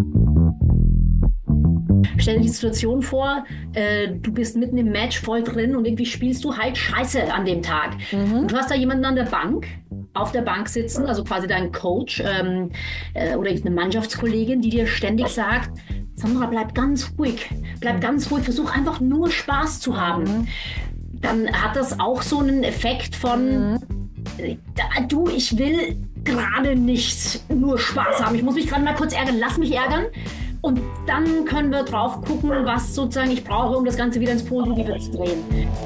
Stell dir die Situation vor, du bist mitten im Match voll drin und irgendwie spielst du halt Scheiße an dem Tag. Und Mhm. du hast da jemanden an der Bank, auf der Bank sitzen, also quasi dein Coach oder eine Mannschaftskollegin, die dir ständig sagt, Sandra, bleib ganz ruhig, versuch einfach nur Spaß zu haben. Mhm. Dann hat das auch so einen Effekt von, Mhm. du, ich will gerade nicht nur Spaß haben. Ich muss mich gerade mal kurz ärgern. Lass mich ärgern. Und dann können wir drauf gucken, was sozusagen ich brauche, um das Ganze wieder ins Positive zu drehen.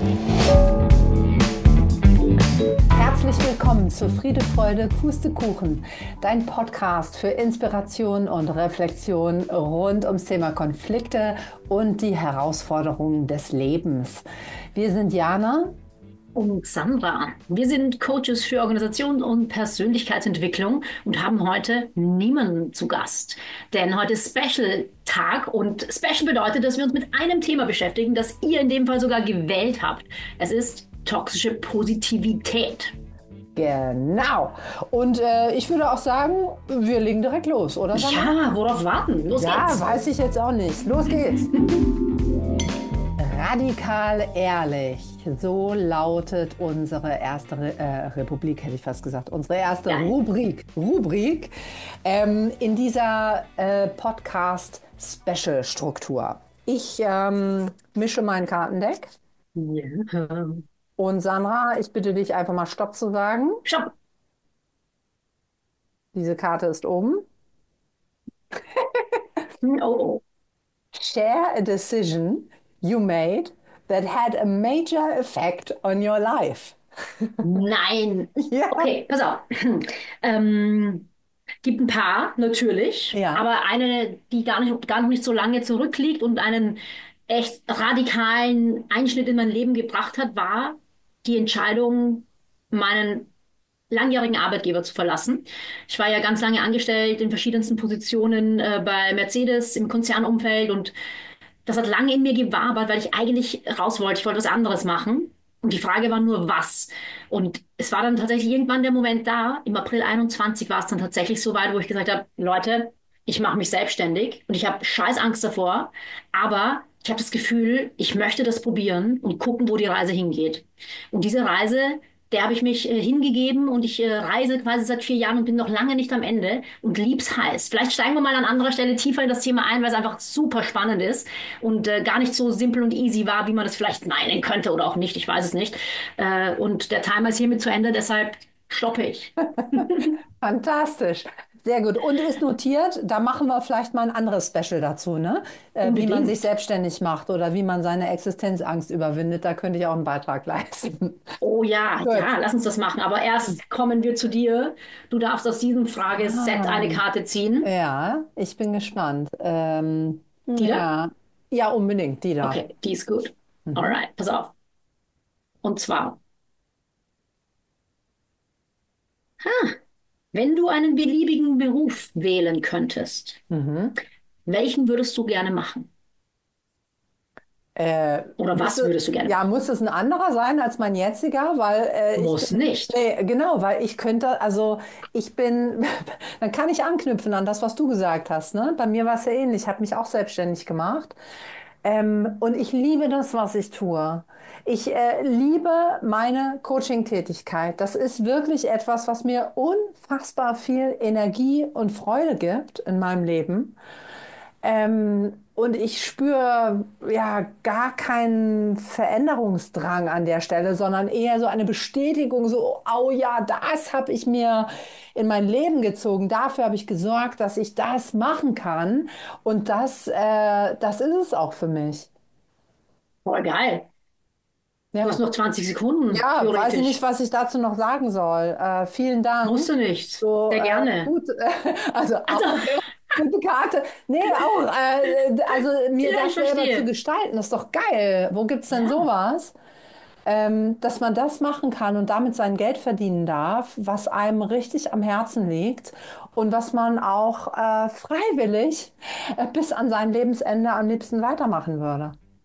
Herzlich willkommen zu Friede, Freude, Pustekuchen, dein Podcast für Inspiration und Reflexion rund ums Thema Konflikte und die Herausforderungen des Lebens. Wir sind Jana Und Sandra, wir sind Coaches für Organisation und Persönlichkeitsentwicklung und haben heute niemanden zu Gast. Denn heute ist Special-Tag und Special bedeutet, dass wir uns mit einem Thema beschäftigen, das ihr in dem Fall sogar gewählt habt. Es ist toxische Positivität. Genau. Und ich würde auch sagen, wir legen direkt los, oder Sandra? Ja, worauf warten? Los Ja, geht's. weiß ich jetzt auch nicht. Los geht's. Radikal ehrlich, so lautet unsere erste Republik, hätte ich fast gesagt, unsere erste Ja. Rubrik in dieser Podcast-Special-Struktur. Ich mische mein Kartendeck Ja. und Sandra, ich bitte dich einfach mal Stopp zu sagen. Stopp. Diese Karte ist oben. Oh, oh. Share a decision you made that had a major effect on your life. Nein. Ja. Okay, pass auf. Ähm, gibt ein paar, natürlich, Ja. aber eine, die gar noch nicht so lange zurückliegt und einen echt radikalen Einschnitt in mein Leben gebracht hat, war die Entscheidung, meinen langjährigen Arbeitgeber zu verlassen. Ich war ja ganz lange angestellt in verschiedensten Positionen, bei Mercedes im Konzernumfeld und das hat lange in mir gewabert, weil ich eigentlich raus wollte. Ich wollte was anderes machen. Und die Frage war nur, was. Und es war dann tatsächlich irgendwann der Moment da, im April 21 war es dann tatsächlich so weit, wo ich gesagt habe, Leute, ich mache mich selbstständig und ich habe scheiß Angst davor, aber ich habe das Gefühl, ich möchte das probieren und gucken, wo die Reise hingeht. Und diese Reise, der habe ich mich hingegeben und ich reise quasi seit 4 Jahren und bin noch lange nicht am Ende und lieb's heiß. Vielleicht steigen wir mal an anderer Stelle tiefer in das Thema ein, weil es einfach super spannend ist und gar nicht so simpel und easy war, wie man das vielleicht meinen könnte oder auch nicht. Ich weiß es nicht. Und der Timer ist hiermit zu Ende, deshalb stoppe ich. Fantastisch. Sehr gut. Und ist notiert, da machen wir vielleicht mal ein anderes Special dazu, ne? Wie man sich Unbedingt. selbstständig macht oder wie man seine Existenzangst überwindet. Da könnte ich auch einen Beitrag leisten. Oh ja, Gut. ja, lass uns das machen. Aber erst kommen wir zu dir. Du darfst aus diesem Frageset Ah, eine Karte ziehen. ja, ich bin gespannt. Die da? Ja, ja, unbedingt, die da. Okay, die ist gut. Mhm. Alright, pass auf. Und zwar, wenn du einen beliebigen Beruf wählen könntest, Mhm. welchen würdest du gerne machen? Oder Muss was es, würdest du gerne ja, machen? muss es ein anderer sein als mein jetziger? Weil Muss nicht. nee, genau, weil ich könnte, also ich bin, dann kann ich anknüpfen an das, was du gesagt hast, ne? Bei mir war es ja ähnlich, ich habe mich auch selbstständig gemacht. Und ich liebe das, was ich tue. Ich liebe meine Coaching-Tätigkeit. Das ist wirklich etwas, was mir unfassbar viel Energie und Freude gibt in meinem Leben. Und ich spüre ja gar keinen Veränderungsdrang an der Stelle, sondern eher so eine Bestätigung, so, oh ja, das habe ich mir in mein Leben gezogen. Dafür habe ich gesorgt, dass ich das machen kann. Und das ist es auch für mich. Voll geil. Du hast Ja. noch 20 Sekunden, Ja, weiß ich nicht, theoretisch. was ich dazu noch sagen soll. Vielen Musst Dank. du nicht. So Sehr gerne. gut, also Also, auch gute Karte. Nee, auch, also mir ja, ich das selber zu verstehe. gestalten, ist doch geil. Wo gibt's denn Ja, sowas? Dass man das machen kann und damit sein Geld verdienen darf, was einem richtig am Herzen liegt und was man auch freiwillig bis an sein Lebensende am liebsten weitermachen würde.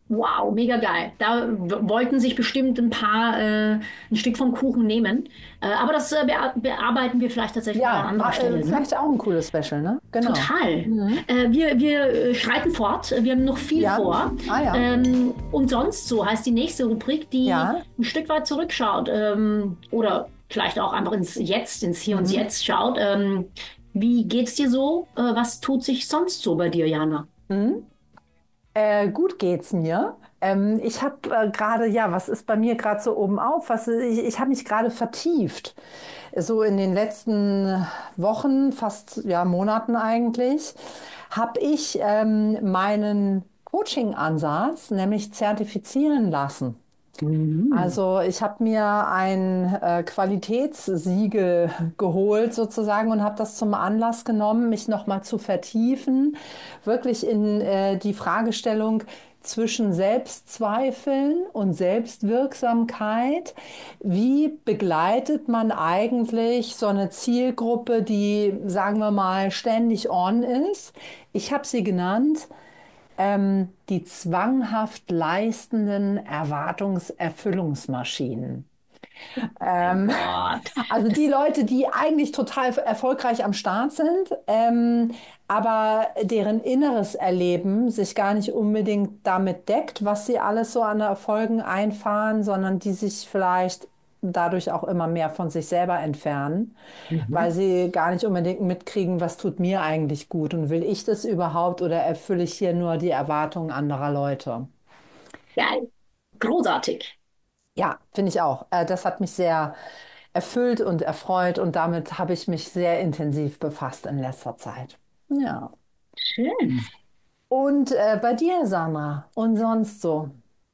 Wow, mega geil. Da wollten sich bestimmt ein paar ein Stück vom Kuchen nehmen. Aber das bearbeiten wir vielleicht tatsächlich mal an Ja, anderer Stelle, ne? vielleicht auch ein cooles Special, ne? Genau. Total. Mhm. Wir schreiten fort. Wir haben noch viel Ja, vor. ah ja, Und sonst so heißt die nächste Rubrik, die ja. ein Stück weit zurückschaut oder vielleicht auch einfach ins Jetzt, ins Hier und Mhm. Jetzt schaut. Wie geht's dir so? Was tut sich sonst so bei dir, Jana? Mhm. Gut geht's mir. Ich habe gerade, ja, was ist bei mir gerade so oben auf? Ich habe mich gerade vertieft. So in den letzten Wochen, fast ja Monaten eigentlich, habe ich meinen Coaching-Ansatz nämlich zertifizieren lassen. Mhm. Also ich habe mir ein Qualitätssiegel geholt sozusagen und habe das zum Anlass genommen, mich nochmal zu vertiefen, wirklich in die Fragestellung zwischen Selbstzweifeln und Selbstwirksamkeit. Wie begleitet man eigentlich so eine Zielgruppe, die, sagen wir mal, ständig on ist? Ich habe sie genannt die zwanghaft leistenden Erwartungserfüllungsmaschinen. Mein Ähm, Gott. also die Das, Leute, die eigentlich total erfolgreich am Start sind, aber deren inneres Erleben sich gar nicht unbedingt damit deckt, was sie alles so an Erfolgen einfahren, sondern die sich vielleicht dadurch auch immer mehr von sich selber entfernen, weil mhm. sie gar nicht unbedingt mitkriegen, was tut mir eigentlich gut und will ich das überhaupt oder erfülle ich hier nur die Erwartungen anderer Leute? Geil. Großartig. Ja, finde ich auch. Das hat mich sehr erfüllt und erfreut und damit habe ich mich sehr intensiv befasst in letzter Zeit. Ja. Schön. Und bei dir, Sandra, und sonst so?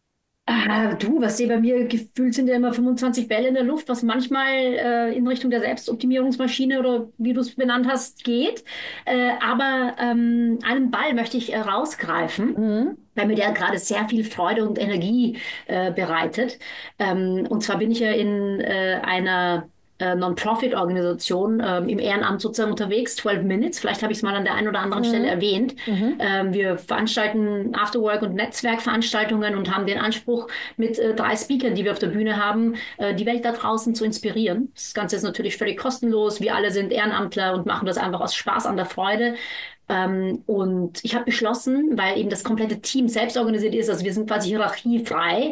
Du, was dir bei mir gefühlt sind ja immer 25 Bälle in der Luft, was manchmal in Richtung der Selbstoptimierungsmaschine oder wie du es benannt hast, geht. Aber einen Ball möchte ich rausgreifen, Mhm. weil mir der gerade sehr viel Freude und Energie bereitet. Und zwar bin ich ja in einer Non-Profit-Organisation im Ehrenamt sozusagen unterwegs, 12 Minutes. Vielleicht habe ich es mal an der einen oder anderen Stelle Mhm. erwähnt. Mhm. Wir veranstalten Afterwork- und Netzwerkveranstaltungen und haben den Anspruch, mit 3 Speakern, die wir auf der Bühne haben, die Welt da draußen zu inspirieren. Das Ganze ist natürlich völlig kostenlos. Wir alle sind Ehrenamtler und machen das einfach aus Spaß an der Freude. Und ich habe beschlossen, weil eben das komplette Team selbst organisiert ist, also wir sind quasi hierarchiefrei,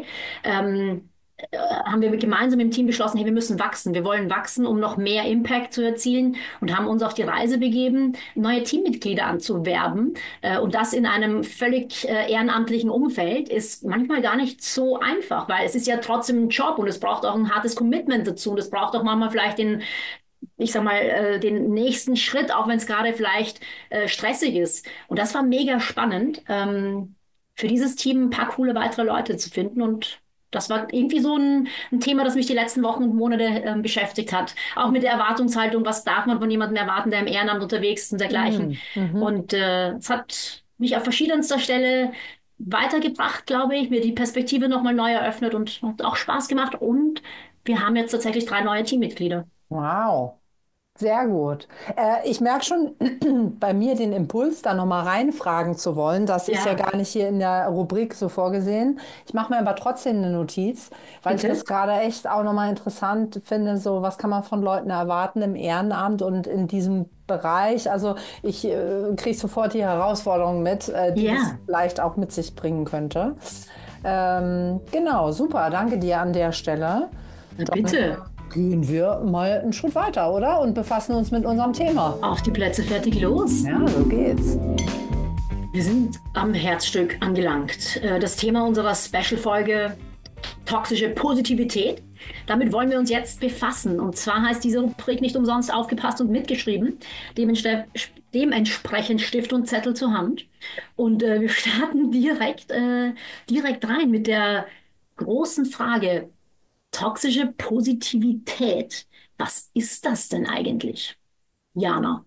haben wir gemeinsam im Team beschlossen, hey, wir müssen wachsen. Wir wollen wachsen, um noch mehr Impact zu erzielen und haben uns auf die Reise begeben, neue Teammitglieder anzuwerben. Und das in einem völlig ehrenamtlichen Umfeld ist manchmal gar nicht so einfach, weil es ist ja trotzdem ein Job und es braucht auch ein hartes Commitment dazu. Und es braucht auch manchmal vielleicht ich sag mal, den nächsten Schritt, auch wenn es gerade vielleicht stressig ist. Und das war mega spannend, für dieses Team ein paar coole weitere Leute zu finden. Und das war irgendwie so ein Thema, das mich die letzten Wochen und Monate beschäftigt hat. Auch mit der Erwartungshaltung, was darf man von jemandem erwarten, der im Ehrenamt unterwegs ist und dergleichen. Mhm. Mhm. Und es hat mich auf verschiedenster Stelle weitergebracht, glaube ich, mir die Perspektive nochmal neu eröffnet und hat auch Spaß gemacht. Und wir haben jetzt tatsächlich 3 neue Teammitglieder. Wow. Sehr gut. Ich merke schon bei mir den Impuls, da nochmal reinfragen zu wollen. Das ist ja Ja, gar nicht hier in der Rubrik so vorgesehen. Ich mache mir aber trotzdem eine Notiz, weil ich das bitte. gerade echt auch nochmal interessant finde. So, was kann man von Leuten erwarten im Ehrenamt und in diesem Bereich? Also ich kriege sofort die Herausforderungen mit, die das Ja, vielleicht auch mit sich bringen könnte. Genau, super. Danke dir an der Stelle. Dann bitte. gehen wir mal einen Schritt weiter, oder? Und befassen uns mit unserem Thema. Auf die Plätze, fertig, los. Ja, so geht's. Wir sind am Herzstück angelangt. Das Thema unserer Special-Folge toxische Positivität. Damit wollen wir uns jetzt befassen. Und zwar heißt diese Rubrik nicht umsonst aufgepasst und mitgeschrieben. Dementsprechend Stift und Zettel zur Hand. Und wir starten direkt rein mit der großen Frage, toxische Positivität. Was ist das denn eigentlich? Jana.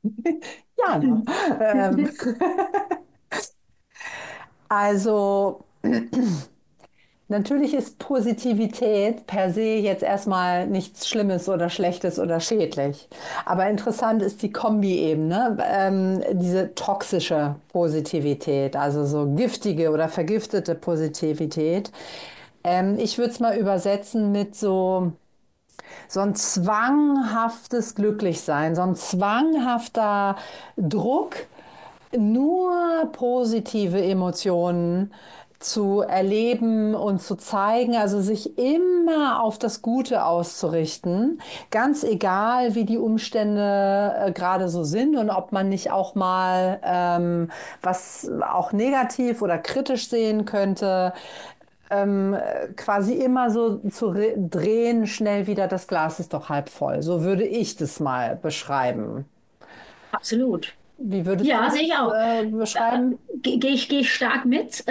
Jana. Ähm, also, Natürlich ist Positivität per se jetzt erstmal nichts Schlimmes oder Schlechtes oder schädlich. Aber interessant ist die Kombi eben, ne? Diese toxische Positivität, also so giftige oder vergiftete Positivität. Ich würde es mal übersetzen mit so ein zwanghaftes Glücklichsein, so ein zwanghafter Druck, nur positive Emotionen zu erleben und zu zeigen, also sich immer auf das Gute auszurichten, ganz egal, wie die Umstände gerade so sind und ob man nicht auch mal was auch negativ oder kritisch sehen könnte, quasi immer so zu drehen, schnell wieder, das Glas ist doch halb voll. So würde ich das mal beschreiben. Absolut. Wie würdest du Ja, sehe ich das auch. beschreiben? Gehe ich stark mit.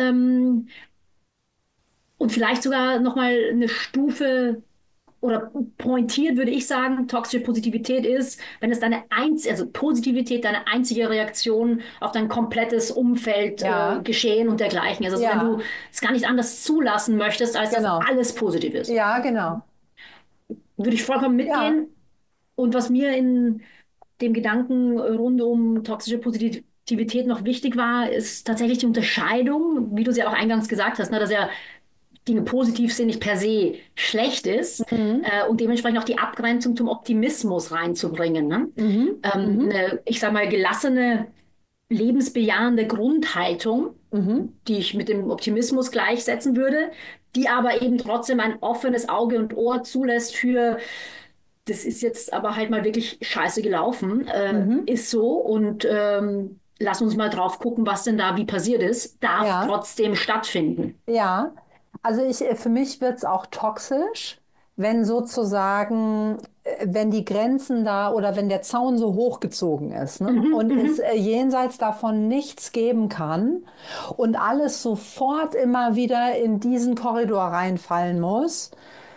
Und vielleicht sogar noch mal eine Stufe oder pointiert würde ich sagen, toxische Positivität ist, wenn es also Positivität deine einzige Reaktion auf dein komplettes Umfeld, Ja, Geschehen und dergleichen ist. Also wenn du ja, es gar nicht anders zulassen möchtest, als dass genau. alles positiv ist. Ja, genau. Würde ich vollkommen Ja. mitgehen. Und was mir in dem Gedanken rund um toxische Positivität noch wichtig war, ist tatsächlich die Unterscheidung, wie du sie ja auch eingangs gesagt hast, ne, dass ja Dinge positiv sind, nicht per se schlecht ist, Mhm. und dementsprechend auch die Abgrenzung zum Optimismus reinzubringen. Ne? Mhm. Mhm. Ich sag mal, gelassene, lebensbejahende Grundhaltung, Mhm. die ich mit dem Optimismus gleichsetzen würde, die aber eben trotzdem ein offenes Auge und Ohr zulässt für, das ist jetzt aber halt mal wirklich scheiße gelaufen, Mhm. ist so und lass uns mal drauf gucken, was denn da wie passiert ist, darf Ja. trotzdem stattfinden. Ja, also für mich wird es auch toxisch, wenn sozusagen, wenn die Grenzen da oder wenn der Zaun so hochgezogen ist, ne? Mhm, Und es mhm. jenseits davon nichts geben kann und alles sofort immer wieder in diesen Korridor reinfallen muss,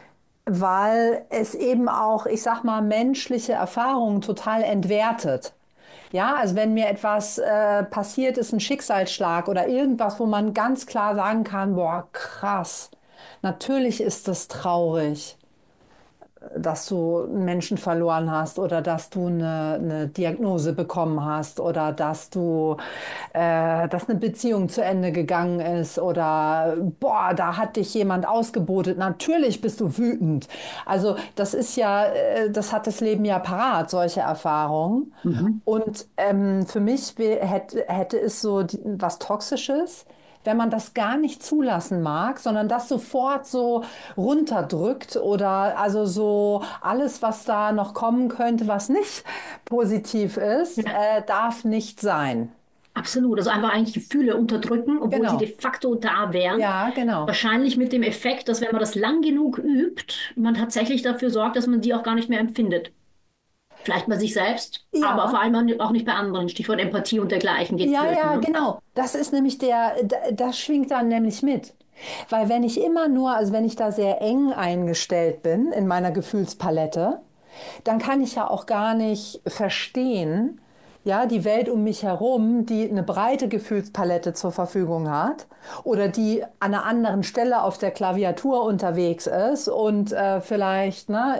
weil es eben auch, ich sag mal, menschliche Erfahrungen total entwertet. Ja, also wenn mir etwas passiert ist, ein Schicksalsschlag oder irgendwas, wo man ganz klar sagen kann, boah, krass, natürlich ist das traurig, dass du einen Menschen verloren hast oder dass du eine Diagnose bekommen hast oder dass eine Beziehung zu Ende gegangen ist oder boah, da hat dich jemand ausgebotet. Natürlich bist du wütend. Also das ist ja, das hat das Leben ja parat, solche Erfahrungen. Mhm. Und für mich hätte es so was Toxisches, wenn man das gar nicht zulassen mag, sondern das sofort so runterdrückt oder also so alles, was da noch kommen könnte, was nicht positiv ist, Ja, darf nicht sein. absolut. Also einfach eigentlich Gefühle unterdrücken, obwohl sie de Genau. facto da wären. Ja, genau. Wahrscheinlich mit dem Effekt, dass wenn man das lang genug übt, man tatsächlich dafür sorgt, dass man die auch gar nicht mehr empfindet. Vielleicht bei sich selbst, aber vor Ja, allem auch nicht bei anderen. Stichwort Empathie und dergleichen geht ja, flöten. ja, Ne? genau. Das ist nämlich das schwingt dann nämlich mit. Weil wenn ich immer nur, also wenn ich da sehr eng eingestellt bin in meiner Gefühlspalette, dann kann ich ja auch gar nicht verstehen, ja, die Welt um mich herum, die eine breite Gefühlspalette zur Verfügung hat oder die an einer anderen Stelle auf der Klaviatur unterwegs ist und vielleicht ne,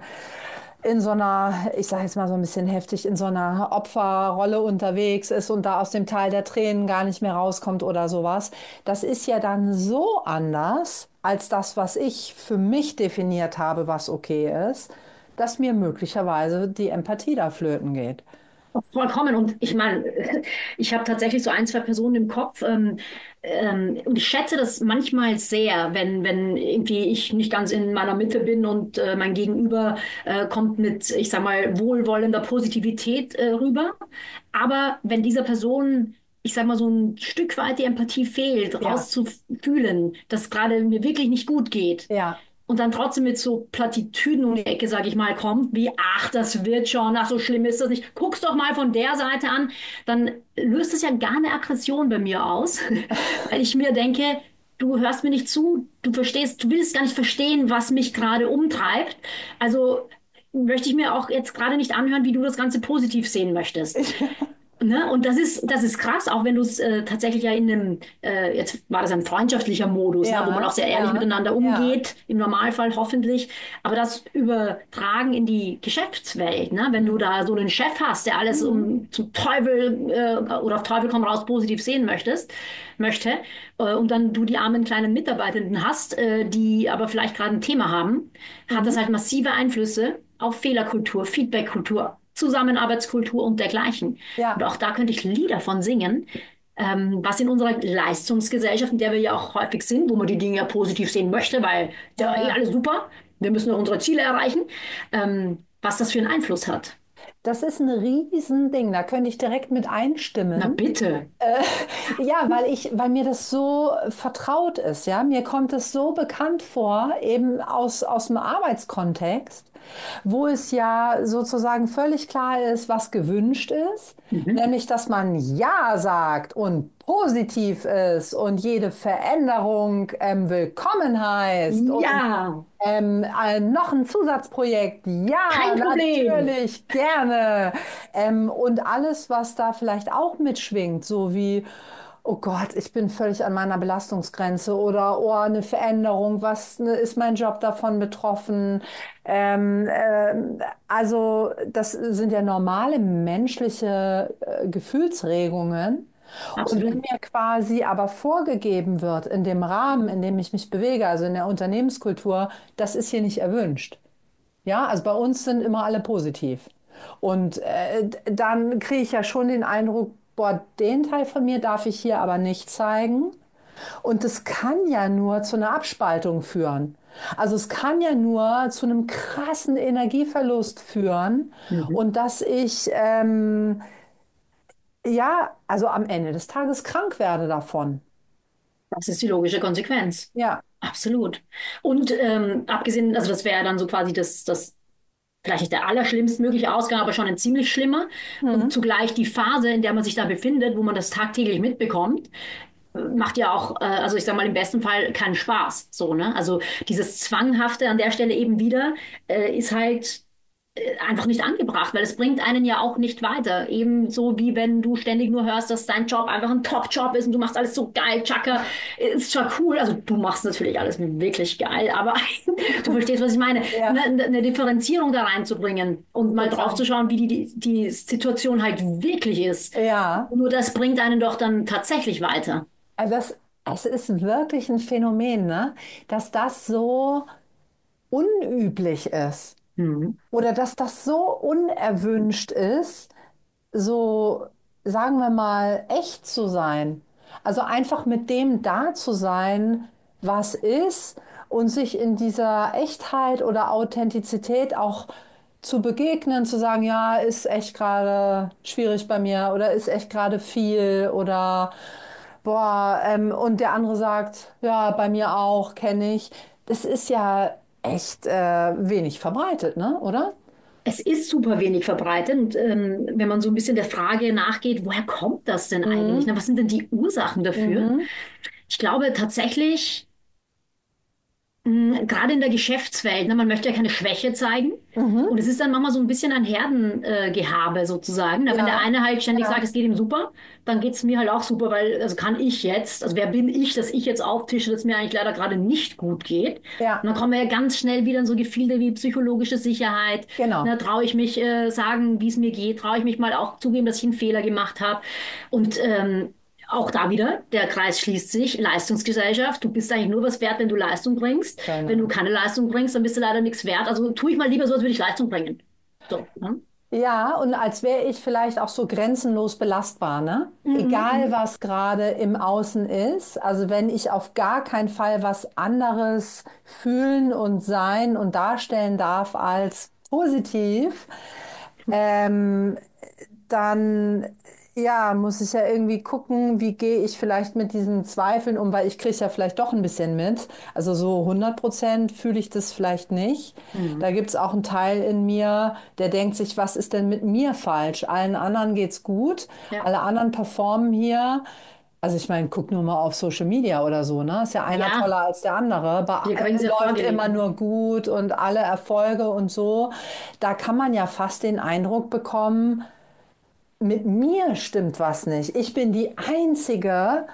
in so einer, ich sage jetzt mal so ein bisschen heftig, in so einer Opferrolle unterwegs ist und da aus dem Tal der Tränen gar nicht mehr rauskommt oder sowas. Das ist ja dann so anders als das, was ich für mich definiert habe, was okay ist, dass mir möglicherweise die Empathie da flöten geht. Vollkommen. Und ich meine, ich habe tatsächlich so ein, zwei Personen im Kopf. Und ich schätze das manchmal sehr, wenn irgendwie ich nicht ganz in meiner Mitte bin und mein Gegenüber kommt mit, ich sag mal, wohlwollender Positivität rüber. Aber wenn dieser Person, ich sag mal, so ein Stück weit die Empathie fehlt, Ja, rauszufühlen, dass gerade mir wirklich nicht gut geht, ja. und dann trotzdem mit so Plattitüden um die Ecke, sag ich mal, kommt, wie, ach, das wird schon, ach, so schlimm ist das nicht. Guck's doch mal von der Seite an, dann löst es ja gar eine Aggression bei mir aus, weil ich mir denke, du hörst mir nicht zu, du verstehst, du willst gar nicht verstehen, was mich gerade umtreibt. Also möchte ich mir auch jetzt gerade nicht anhören, wie du das Ganze positiv sehen möchtest. Ne? Und das ist krass, auch wenn du es tatsächlich ja in einem, jetzt war das ein freundschaftlicher Modus, ne? Wo man auch Ja, sehr ehrlich ja, miteinander ja. umgeht, im Normalfall hoffentlich. Aber das übertragen in die Geschäftswelt, ne? Wenn du da so einen Chef hast, der alles Mhm. zum Teufel oder auf Teufel komm raus positiv sehen möchte, und dann du die armen kleinen Mitarbeitenden hast, die aber vielleicht gerade ein Thema haben, hat das Mhm. halt massive Einflüsse auf Fehlerkultur, Feedbackkultur, Zusammenarbeitskultur und dergleichen. Und Ja, auch da könnte ich Lieder von singen, was in unserer Leistungsgesellschaft, in der wir ja auch häufig sind, wo man die Dinge ja positiv sehen möchte, weil ist ja, ja eh ja. alles super, wir müssen nur unsere Ziele erreichen, was das für einen Einfluss hat. Das ist ein Riesending. Da könnte ich direkt mit Na einstimmen. bitte. Äh, ja, weil mir das so vertraut ist, ja. Mir kommt es so bekannt vor, eben aus dem Arbeitskontext, wo es ja sozusagen völlig klar ist, was gewünscht ist, Mhm. nämlich, dass man Ja sagt und positiv ist und jede Veränderung willkommen heißt und Ja, noch ein Zusatzprojekt, ja, kein Problem. natürlich, gerne. Und alles, was da vielleicht auch mitschwingt, so wie, oh Gott, ich bin völlig an meiner Belastungsgrenze oder, oh, eine Veränderung, was ne, ist mein Job davon betroffen? Also, das sind ja normale menschliche Gefühlsregungen. Und wenn Absolut. mir quasi aber vorgegeben wird, in dem Rahmen, in dem ich mich bewege, also in der Unternehmenskultur, das ist hier nicht erwünscht. Ja, also bei uns sind immer alle positiv. Und dann kriege ich ja schon den Eindruck, boah, den Teil von mir darf ich hier aber nicht zeigen. Und es kann ja nur zu einer Abspaltung führen. Also es kann ja nur zu einem krassen Energieverlust führen Mhm. und dass ich ja, also am Ende des Tages krank werde davon. Das ist die logische Konsequenz. Ja. Absolut. Und abgesehen, also das wäre dann so quasi das vielleicht nicht der allerschlimmstmögliche Ausgang, aber schon ein ziemlich schlimmer. Und Mhm. zugleich die Phase, in der man sich da befindet, wo man das tagtäglich mitbekommt, macht ja auch, also ich sag mal, im besten Fall keinen Spaß. So, ne? Also dieses Zwanghafte an der Stelle eben wieder ist halt einfach nicht angebracht, weil es bringt einen ja auch nicht weiter. Ebenso wie wenn du ständig nur hörst, dass dein Job einfach ein Top-Job ist und du machst alles so geil, Chaka, ist zwar cool, also du machst natürlich alles wirklich geil, aber du verstehst, was ich meine, Ja, eine Differenzierung da reinzubringen und mal drauf total. zu schauen, wie die Situation halt wirklich ist. Ja, Nur das bringt einen doch dann tatsächlich weiter. also es ist wirklich ein Phänomen, ne? Dass das so unüblich ist Mhm. oder dass das so unerwünscht ist, so sagen wir mal echt zu sein. Also einfach mit dem da zu sein, was ist und sich in dieser Echtheit oder Authentizität auch zu begegnen, zu sagen, ja, ist echt gerade schwierig bei mir oder ist echt gerade viel oder boah, und der andere sagt, ja, bei mir auch, kenne ich. Das ist ja echt wenig verbreitet, ne? Oder? Es ist super wenig verbreitet. Und wenn man so ein bisschen der Frage nachgeht, woher kommt das denn eigentlich? Mhm. Na, was sind denn die Ursachen dafür? Mhm. Ich glaube tatsächlich, gerade in der Geschäftswelt, ne, man möchte ja keine Schwäche zeigen. Mhm. Und es ist dann manchmal so ein bisschen ein Herdengehabe sozusagen. Na, wenn der Ja, eine halt ständig sagt, ja, es geht ihm super, dann geht es mir halt auch super, weil, also kann ich jetzt, also wer bin ich, dass ich jetzt auftische, dass es mir eigentlich leider gerade nicht gut geht. Und ja, dann kommen wir ja ganz schnell wieder in so Gefilde wie psychologische Sicherheit. genau. Na, traue ich mich sagen, wie es mir geht? Traue ich mich mal auch zugeben, dass ich einen Fehler gemacht habe? Und auch da wieder, der Kreis schließt sich. Leistungsgesellschaft, du bist eigentlich nur was wert, wenn du Leistung bringst. Wenn du Genau. keine Leistung bringst, dann bist du leider nichts wert. Also tue ich mal lieber so, als würde ich Leistung bringen. So. Ne? Ja, und als wäre ich vielleicht auch so grenzenlos belastbar, ne? Mhm, Egal, mhm. was gerade im Außen ist. Also wenn ich auf gar keinen Fall was anderes fühlen und sein und darstellen darf als positiv, ähm, dann ja, muss ich ja irgendwie gucken, wie gehe ich vielleicht mit diesen Zweifeln um, weil ich kriege ja vielleicht doch ein bisschen mit. Also so 100% fühle ich das vielleicht nicht. Mhm. Da gibt es auch einen Teil in mir, der denkt sich, was ist denn mit mir falsch? Allen anderen geht's gut, Ja. alle anderen performen hier. Also ich meine, guck nur mal auf Social Media oder so, ne? Ist ja einer Ja, toller als der andere. Bei wir kriegen es allen ja läuft immer vorgelebt. nur gut und alle Erfolge und so. Da kann man ja fast den Eindruck bekommen, mit mir stimmt was nicht. Ich bin die Einzige,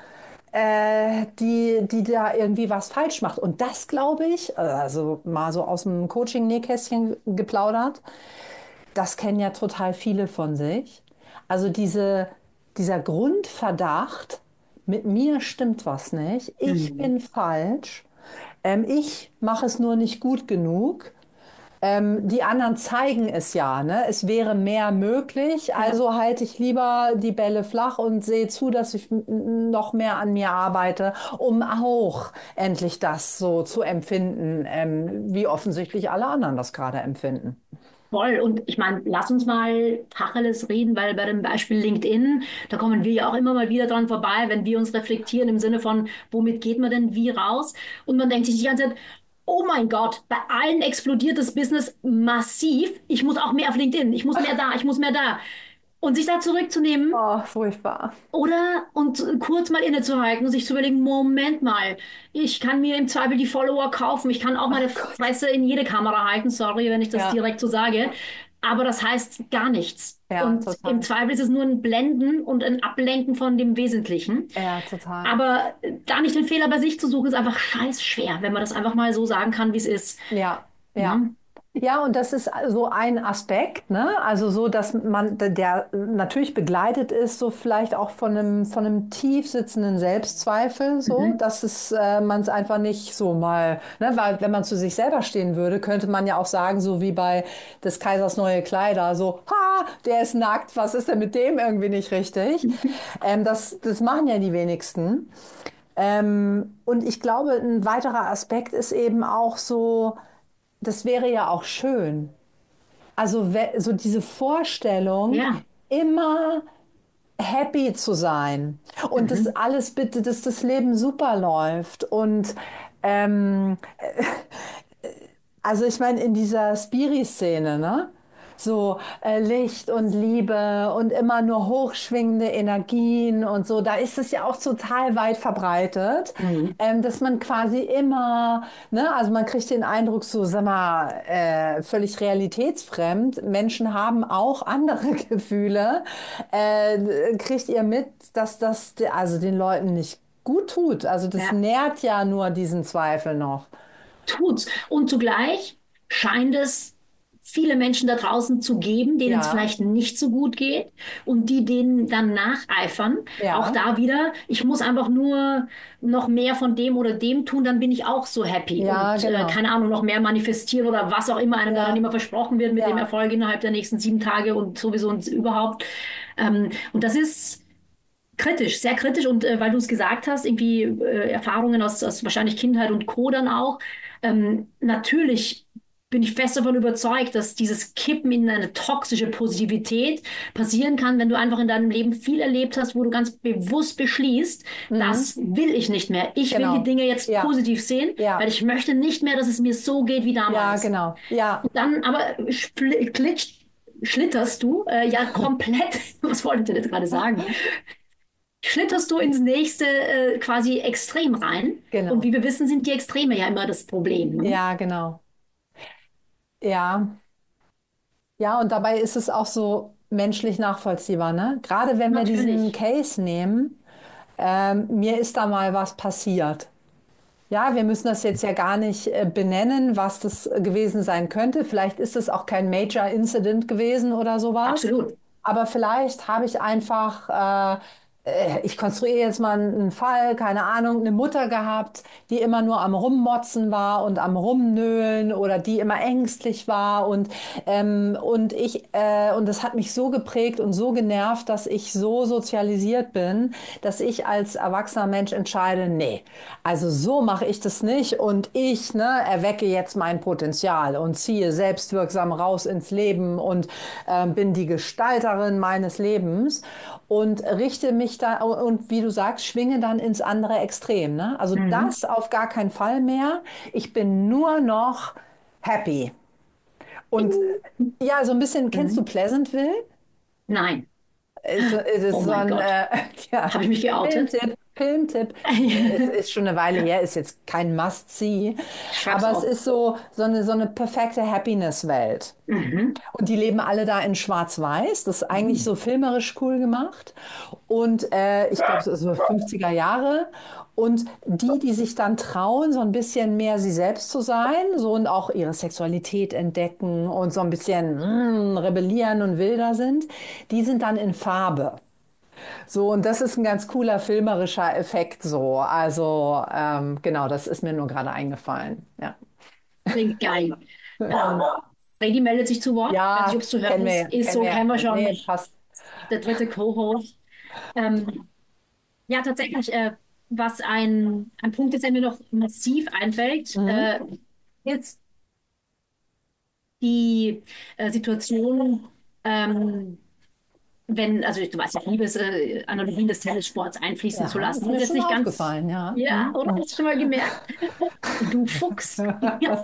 die da irgendwie was falsch macht. Und das glaube ich, also mal so aus dem Coaching-Nähkästchen geplaudert, das kennen ja total viele von sich. Also dieser Grundverdacht, mit mir stimmt was nicht, ich Mhm. bin falsch, ich mache es nur nicht gut genug. Die anderen zeigen es ja, ne? Es wäre mehr möglich, Ja. also halte ich lieber die Bälle flach und sehe zu, dass ich noch mehr an mir arbeite, um auch endlich das so zu empfinden, wie offensichtlich alle anderen das gerade empfinden. Voll. Und ich meine, lass uns mal Tacheles reden, weil bei dem Beispiel LinkedIn, da kommen wir ja auch immer mal wieder dran vorbei, wenn wir uns reflektieren im Sinne von, womit geht man denn wie raus? Und man denkt sich die ganze Zeit, oh mein Gott, bei allen explodiert das Business massiv. Ich muss auch mehr auf LinkedIn, ich muss mehr da, ich muss mehr da. Und sich da zurückzunehmen, Oh, furchtbar. oder und kurz mal innezuhalten und sich zu überlegen, Moment mal, ich kann mir im Zweifel die Follower kaufen, ich kann auch Oh meine Gott. Fresse in jede Kamera halten, sorry, wenn ich das Ja, direkt so sage, aber das heißt gar nichts. ja, Und im total. Zweifel ist es nur ein Blenden und ein Ablenken von dem Wesentlichen. Ja, total. Aber da nicht den Fehler bei sich zu suchen, ist einfach scheiß schwer, wenn man das einfach mal so sagen kann, wie es ist. Ja, ja. Ne? Ja, und das ist so ein Aspekt, ne? Also so, dass man, der natürlich begleitet ist, so vielleicht auch von einem tief sitzenden Selbstzweifel, so, Mhm. dass man es einfach nicht so mal, ne? Weil wenn man zu sich selber stehen würde, könnte man ja auch sagen, so wie bei des Kaisers neue Kleider, so, ha, der ist nackt, was ist denn mit dem irgendwie nicht richtig? Das machen ja die wenigsten. Und ich glaube, ein weiterer Aspekt ist eben auch so, das wäre ja auch schön. Also so diese Vorstellung, Ja. immer happy zu sein und dass Mhm. alles bitte, dass das Leben super läuft. Und also ich meine, in dieser Spiri-Szene, ne? So Licht und Liebe und immer nur hochschwingende Energien und so, da ist es ja auch total weit verbreitet, Mhm. dass man quasi immer, ne, also man kriegt den Eindruck, so, sag mal, völlig realitätsfremd. Menschen haben auch andere Gefühle. Kriegt ihr mit, dass das also den Leuten nicht gut tut? Also das Ja. nährt ja nur diesen Zweifel noch. Tut's. Und zugleich scheint es viele Menschen da draußen zu geben, denen es Ja, vielleicht nicht so gut geht und die denen dann nacheifern. Auch ja, da wieder, ich muss einfach nur noch mehr von dem oder dem tun, dann bin ich auch so happy ja, und genau. keine Ahnung, noch mehr manifestieren oder was auch immer einem da dann Ja, immer versprochen wird mit dem ja. Erfolg innerhalb der nächsten 7 Tage und sowieso und überhaupt. Und das ist kritisch, sehr kritisch und weil du es gesagt hast, irgendwie Erfahrungen aus wahrscheinlich Kindheit und Co. dann auch. Natürlich bin ich fest davon überzeugt, dass dieses Kippen in eine toxische Positivität passieren kann, wenn du einfach in deinem Leben viel erlebt hast, wo du ganz bewusst beschließt, das Mhm. will ich nicht mehr. Ich will die Genau. Dinge jetzt Ja, positiv sehen, weil ja, ich möchte nicht mehr, dass es mir so geht wie ja, damals. genau. Ja, Und dann aber schlitterst du ja komplett, was wollte ich denn jetzt gerade sagen? Schlitterst du ins nächste quasi Extrem rein. Und wie genau. wir wissen, sind die Extreme ja immer das Problem. Ne? Ja, genau. Ja, ja, und dabei ist es auch so menschlich nachvollziehbar, ne? Gerade wenn wir diesen Natürlich. Case nehmen, mir ist da mal was passiert. Ja, wir müssen das jetzt ja gar nicht benennen, was das gewesen sein könnte. Vielleicht ist es auch kein Major Incident gewesen oder sowas. Absolut. Aber vielleicht habe ich einfach, ich konstruiere jetzt mal einen Fall, keine Ahnung, eine Mutter gehabt, die immer nur am Rummotzen war und am Rumnöhlen oder die immer ängstlich war und das hat mich so geprägt und so genervt, dass ich so sozialisiert bin, dass ich als erwachsener Mensch entscheide, nee, also so mache ich das nicht und ich, ne, erwecke jetzt mein Potenzial und ziehe selbstwirksam raus ins Leben und bin die Gestalterin meines Lebens und richte mich da und wie du sagst, schwinge dann ins andere Extrem. Ne? Also Mhm. das auf gar keinen Fall mehr. Ich bin nur noch happy. Und ja, so ein bisschen, kennst du Mhm. Pleasantville? Nein. Es ist Oh so mein ein Gott. ja, Habe ich mich geoutet? Filmtipp. Filmtipp. Es ist schon eine Weile her, ist jetzt kein Must-See, Schreib's aber es auf. ist so eine perfekte Happiness-Welt. Mhm. Und die leben alle da in Schwarz-Weiß. Das ist eigentlich so filmerisch cool gemacht. Und ich glaube, es ist so 50er Jahre. Und die sich dann trauen, so ein bisschen mehr sie selbst zu sein, so und auch ihre Sexualität entdecken und so ein bisschen rebellieren und wilder sind, die sind dann in Farbe. So, und das ist ein ganz cooler filmerischer Effekt so. Also, genau, das ist mir nur gerade eingefallen. Ja. Klingt geil. Ähm, Brady meldet sich zu Wort. Weiß nicht, ob Ja, es zu hören kennen ist. wir, Ist kennen so, wir. kennen wir schon. Nee, passt. Der dritte Co-Host. Ähm, ja, tatsächlich, was ein Punkt ist, der mir noch massiv einfällt, Mhm. ist die Situation, ähm, wenn, also du weißt, ich liebe es, Analogien des Tennissports einfließen zu Ja, lassen. ist Das mir ist jetzt schon nicht ganz, aufgefallen, ja. ja, Mhm. oder Mhm. hast du schon mal gemerkt? Du Fuchs. Ja.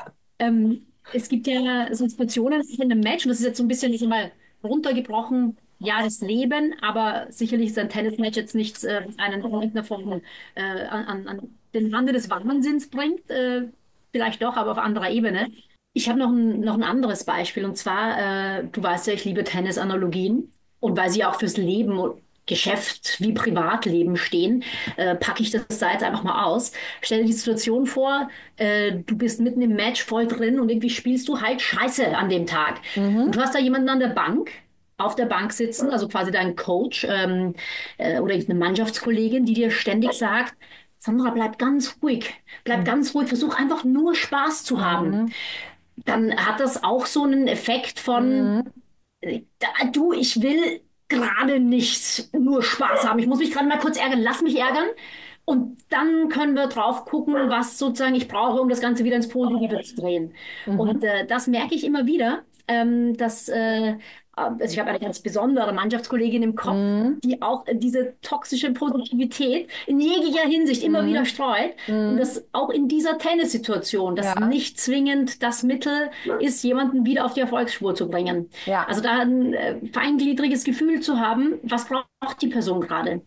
Es gibt ja so Situationen in einem Match, und das ist jetzt so ein bisschen, ich sag mal, runtergebrochen, ja, das Leben, aber sicherlich ist ein Tennismatch jetzt nichts, was einen in irgendeiner Form an den Rande des Wahnsinns bringt. Vielleicht doch, aber auf anderer Ebene. Ich habe noch ein anderes Beispiel, und zwar, du weißt ja, ich liebe Tennis-Analogien, und weil sie auch fürs Leben und Geschäft wie Privatleben stehen, packe ich das da jetzt einfach mal aus. Stell dir die Situation vor, du bist mitten im Match voll drin und irgendwie spielst du halt Scheiße an dem Tag. Und Mhm. du hast da jemanden an der Bank, auf der Bank sitzen, also quasi dein Coach oder eine Mannschaftskollegin, die dir ständig sagt, Sandra, bleib Mhm. ganz ruhig, versuch einfach nur Spaß zu haben. Mhm. Dann hat das auch so einen Effekt von, Mhm. du, ich will gerade nicht nur Spaß haben. Ich muss mich gerade mal kurz ärgern. Lass mich ärgern. Und dann können wir drauf gucken, was sozusagen ich brauche, um das Ganze wieder ins Positive zu drehen. Und Mhm. das merke ich immer wieder, dass also ich habe eine ganz besondere Mannschaftskollegin im Kopf, Mhm. die auch diese toxische Positivität in jeglicher Hinsicht immer wieder Mhm. streut. Und Mhm. das auch in dieser Tennissituation, das Ja, nicht zwingend das Mittel ist, jemanden wieder auf die Erfolgsspur zu bringen. ja. Also da ein feingliedriges Gefühl zu haben, was braucht die Person gerade,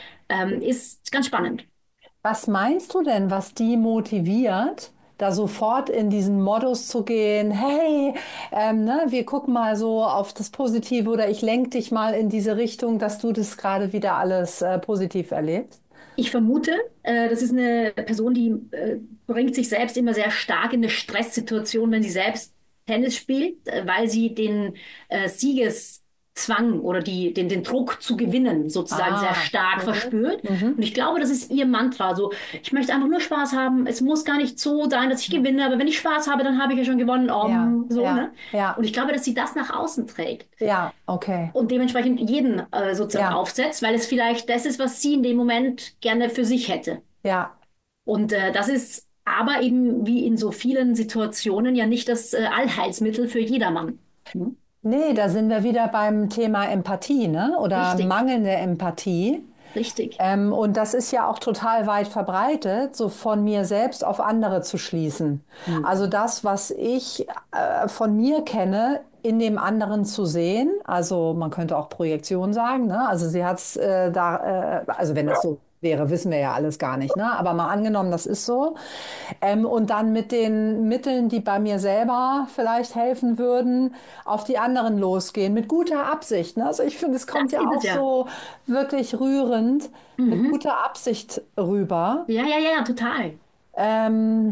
ist ganz spannend. Was meinst du denn, was die motiviert, da sofort in diesen Modus zu gehen? Hey, ne, wir gucken mal so auf das Positive oder ich lenke dich mal in diese Richtung, dass du das gerade wieder alles positiv erlebst? Ich vermute, das ist eine Person, die bringt sich selbst immer sehr stark in eine Stresssituation, wenn sie selbst Tennis spielt, weil sie den Siegeszwang oder den Druck zu gewinnen sozusagen sehr Ah, stark mhm. verspürt. Und Mhm. ich glaube, das ist ihr Mantra. So, ich möchte einfach nur Spaß haben. Es muss gar nicht so sein, dass ich gewinne, aber wenn ich Spaß habe, dann habe ich ja schon gewonnen. Ja, So, ja, ne? Und ja, ich glaube, dass sie das nach außen trägt ja, okay. und dementsprechend jeden sozusagen Ja, aufsetzt, weil es vielleicht das ist, was sie in dem Moment gerne für sich hätte. ja. Und das ist aber eben wie in so vielen Situationen ja nicht das Allheilsmittel für jedermann. Hm? Nee, da sind wir wieder beim Thema Empathie, ne? Oder Richtig, mangelnde Empathie. richtig. Und das ist ja auch total weit verbreitet, so von mir selbst auf andere zu schließen. Hm. Also das, was ich von mir kenne, in dem anderen zu sehen. Also man könnte auch Projektion sagen, ne? Also sie hat es also wenn das so wäre, wissen wir ja alles gar nicht, ne? Aber mal angenommen, das ist so. Und dann mit den Mitteln, die bei mir selber vielleicht helfen würden, auf die anderen losgehen, mit guter Absicht. Ne? Also ich finde, es kommt Das ja ist es auch ja. so wirklich rührend mit Mhm. guter Absicht rüber. Ja, ja, ja, ja, total. Ähm,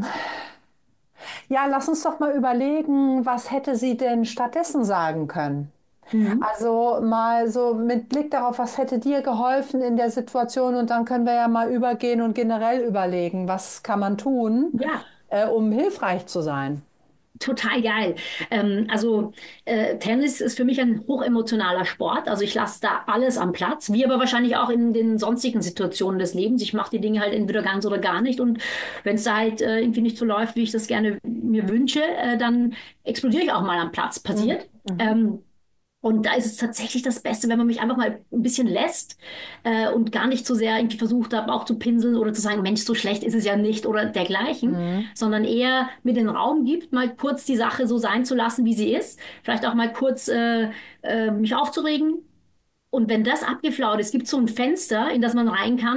ja, lass uns doch mal überlegen, was hätte sie denn stattdessen sagen können? Mhm. Also mal so mit Blick darauf, was hätte dir geholfen in der Situation und dann können wir ja mal übergehen und generell überlegen, was kann man tun, Ja. um hilfreich zu sein. Total geil. Also Tennis ist für mich ein hochemotionaler Sport. Also ich lasse da alles am Platz, wie aber wahrscheinlich auch in den sonstigen Situationen des Lebens. Ich mache die Dinge halt entweder ganz oder gar nicht. Und wenn es da halt irgendwie nicht so läuft, wie ich das gerne mir wünsche, dann explodiere ich auch mal am Platz. Mhm. Passiert. Mhm. Und da ist es tatsächlich das Beste, wenn man mich einfach mal ein bisschen lässt und gar nicht so sehr irgendwie versucht habe, auch zu pinseln oder zu sagen, Mensch, so schlecht ist es ja nicht oder dergleichen, Mhm. sondern eher mir den Raum gibt, mal kurz die Sache so sein zu lassen, wie sie ist. Vielleicht auch mal kurz mich aufzuregen. Und wenn das abgeflaut ist, gibt es so ein Fenster, in das man rein kann.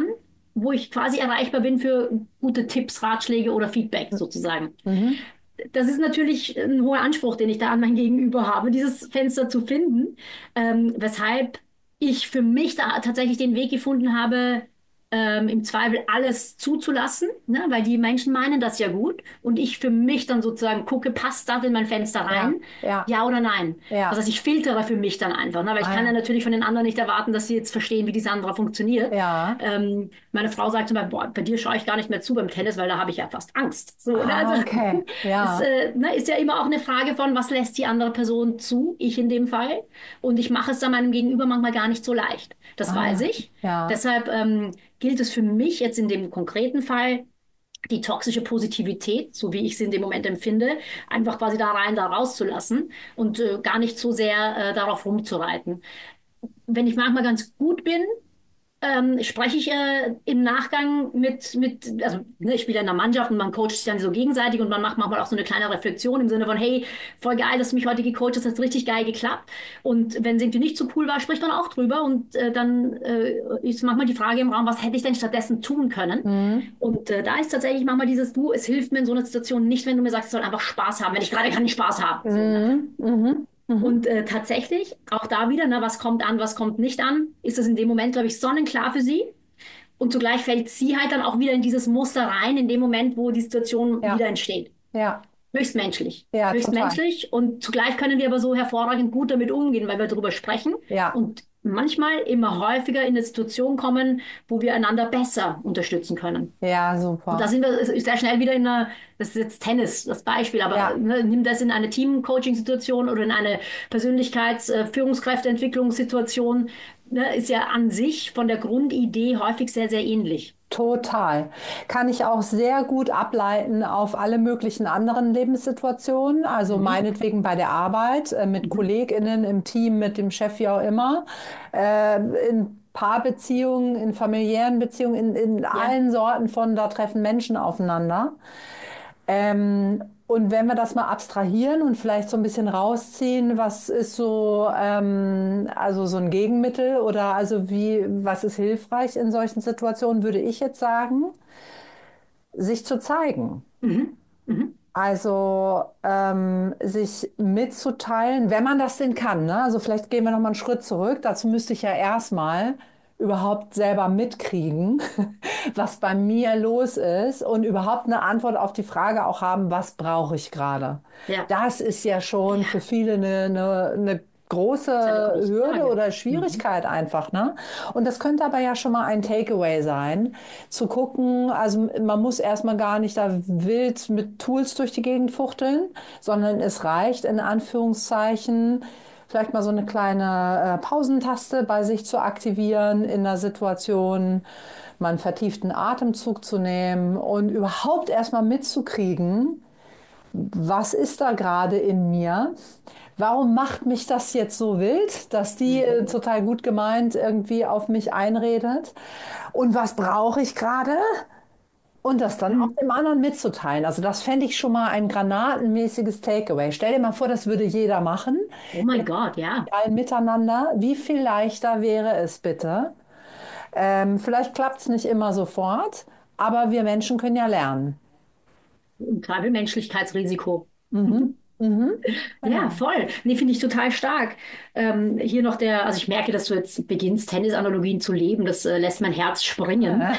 wo ich quasi erreichbar bin für gute Tipps, Ratschläge oder Feedback sozusagen. Mhm. Das ist natürlich ein hoher Anspruch, den ich da an mein Gegenüber habe, dieses Fenster zu finden, weshalb ich für mich da tatsächlich den Weg gefunden habe, im Zweifel alles zuzulassen, ne? Weil die Menschen meinen das ja gut und ich für mich dann sozusagen gucke, passt das in mein Fenster Ja, rein? ja, Ja oder nein? Das ja. heißt, ich filtere für mich dann einfach, ne? Weil ich Ah, kann ja ja. natürlich von den anderen nicht erwarten, dass sie jetzt verstehen, wie die Sandra funktioniert. Ja. Meine Frau sagt zum Beispiel, boah, bei dir schaue ich gar nicht mehr zu beim Tennis, weil da habe ich ja fast Angst. So, ne? Also Ah, okay. es Ja. ne, ist ja immer auch eine Frage von, was lässt die andere Person zu, ich in dem Fall. Und ich mache es dann meinem Gegenüber manchmal gar nicht so leicht. Das weiß Ah, ich. ja. Deshalb gilt es für mich jetzt in dem konkreten Fall, die toxische Positivität, so wie ich sie in dem Moment empfinde, einfach quasi da rein, da rauszulassen und gar nicht so sehr darauf rumzureiten. Wenn ich manchmal ganz gut bin, spreche ich im Nachgang also ne, ich spiele in einer Mannschaft und man coacht sich dann so gegenseitig und man macht manchmal auch so eine kleine Reflexion im Sinne von, hey, voll geil, dass du mich heute gecoacht hast, das hat richtig geil geklappt. Und wenn es irgendwie nicht so cool war, spricht man auch drüber und dann ist manchmal die Frage im Raum, was hätte ich denn stattdessen tun können? Mhm. Und da ist tatsächlich manchmal dieses Du, es hilft mir in so einer Situation nicht, wenn du mir sagst, ich soll einfach Spaß haben, wenn ich gerade keinen Spaß haben. So, ne? Mhm. Mhm. Mhm. Und tatsächlich, auch da wieder, ne, was kommt an, was kommt nicht an, ist das in dem Moment, glaube ich, sonnenklar für sie. Und zugleich fällt sie halt dann auch wieder in dieses Muster rein, in dem Moment, wo die Situation Ja, wieder entsteht. ja, Höchstmenschlich. ja, total. Höchstmenschlich. Und zugleich können wir aber so hervorragend gut damit umgehen, weil wir darüber sprechen Ja, und manchmal immer häufiger in eine Situation kommen, wo wir einander besser unterstützen können. ja, Und da super. sind wir sehr schnell wieder in einer, das ist jetzt Tennis, das Beispiel, aber Ja. ne, nimm das in eine Team-Coaching-Situation oder in eine Führungskräfteentwicklungssituation, ne, ist ja an sich von der Grundidee häufig sehr, sehr ähnlich. Total. Kann ich auch sehr gut ableiten auf alle möglichen anderen Lebenssituationen. Also Mhm. meinetwegen bei der Arbeit, mit Mhm. KollegInnen im Team, mit dem Chef, wie auch immer, in Paarbeziehungen, in familiären Beziehungen, in Ja. allen Sorten von, da treffen Menschen aufeinander. Und wenn wir das mal abstrahieren und vielleicht so ein bisschen rausziehen, was ist so, also so ein Gegenmittel oder also wie, was ist hilfreich in solchen Situationen, würde ich jetzt sagen, sich zu zeigen. Mhm. Mhm. Also sich mitzuteilen, wenn man das denn kann. Ne? Also vielleicht gehen wir noch mal einen Schritt zurück. Dazu müsste ich ja erstmal überhaupt selber mitkriegen, was bei mir los ist und überhaupt eine Antwort auf die Frage auch haben, was brauche ich gerade. Ja. Das ist ja schon für Ja, viele eine große das ist eine große Hürde Frage. oder Mhm. Schwierigkeit einfach, ne? Und das könnte aber ja schon mal ein Takeaway sein, zu gucken, also man muss erstmal gar nicht da wild mit Tools durch die Gegend fuchteln, sondern es reicht in Anführungszeichen, vielleicht mal so eine kleine Pausentaste bei sich zu aktivieren in der Situation, mal einen vertieften Atemzug zu nehmen und überhaupt erstmal mitzukriegen, was ist da gerade in mir? Warum macht mich das jetzt so wild, dass die Mhm. total gut gemeint irgendwie auf mich einredet? Und was brauche ich gerade? Und das dann auch Mhm. dem anderen mitzuteilen. Also das fände ich schon mal ein granatenmäßiges Takeaway. Stell dir mal vor, das würde jeder machen. Oh mein Gott, ja. Allen miteinander. Wie viel leichter wäre es bitte? Vielleicht klappt es nicht immer sofort, aber wir Menschen können ja lernen. Im Zweifel Menschlichkeitsrisiko. Mhm. Mhm. Ja, Genau. voll. Nee, finde ich total stark. Hier noch also ich merke, dass du jetzt beginnst, Tennisanalogien zu leben. Das lässt mein Herz springen.